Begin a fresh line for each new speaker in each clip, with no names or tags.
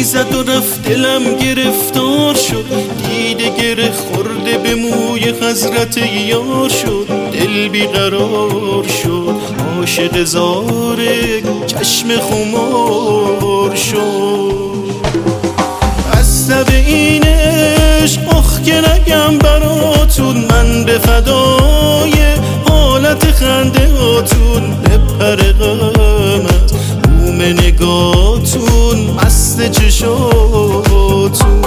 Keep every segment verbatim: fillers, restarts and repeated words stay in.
زد و رفت دلم گرفتار شد، دیده گره خورده به موی حضرت یار شد. دل بیقرار شد عاشق زاره چشم خمار شد. بسته به این عشق آخ که نگم براتون، من به فدای حالت خنده هاتون بپر غمت بوم نگاتون مست چشاتون.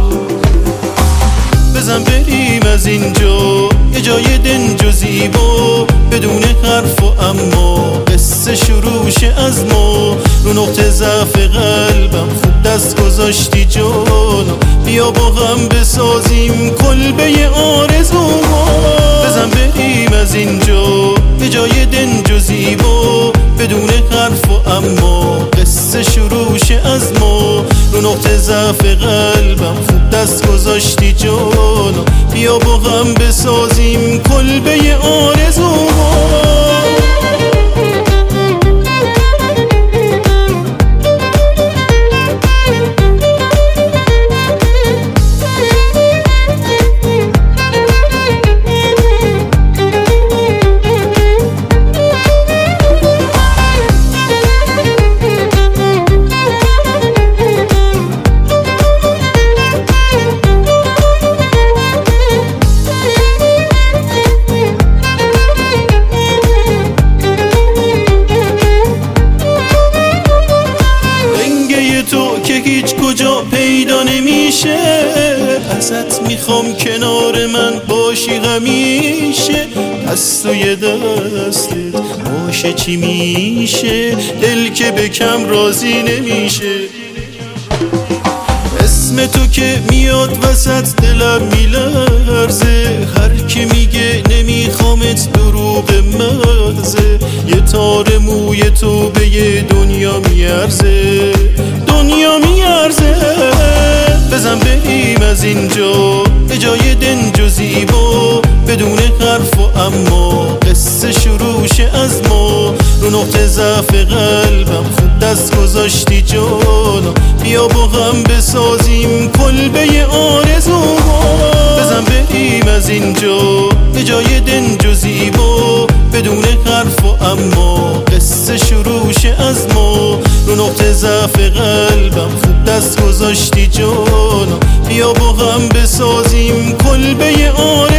بزن بریم از اینجا یه جای دنج و زیبا، بدون حرف و اما قصه شروع شه از ما. رو نقطه ضعف قلبم خوب دست گذاشتی جانا، بیا با هم بسازیم کلبه آرزوها. بزن بریم از اینجا یه جای دنج و زیبا، بدون حرف و اما قصه شروع شه از ما. رو نقطه ضعف قلبم خوب دست گذاشتی جانا، بیا با هم بسازیم کلبه آرزوها. که هیچ کجا پیدا نمیشه، ازت میخوام کنار من باشی همیشه. دستوی دستت باشه چی میشه، دل که به کم راضی نمیشه. اسم تو که میاد وسط دلم میلرزه، هر کی میگه نمیخوامت دروغ مغزه. یه تار موی تو به یه دنیا میارزه، دنیا میارزه. بزن بریم از اینجا به جای دنج و زیبا، بدون حرف و اما قصه شروع شه از ما. رو نقطه ضعف قلبم خوب دست گذاشتی جانا، بیا با هم بسازیم کلبه آرزوها. بزن بریم از اینجا به جای دنج و زیبا، بدون حرف و اما قصه شروع شه از ما. رو نقطه ضعف قلبم خوب دست گذاشتی جانا، بیا با هم بسازیم کلبه آرزوها.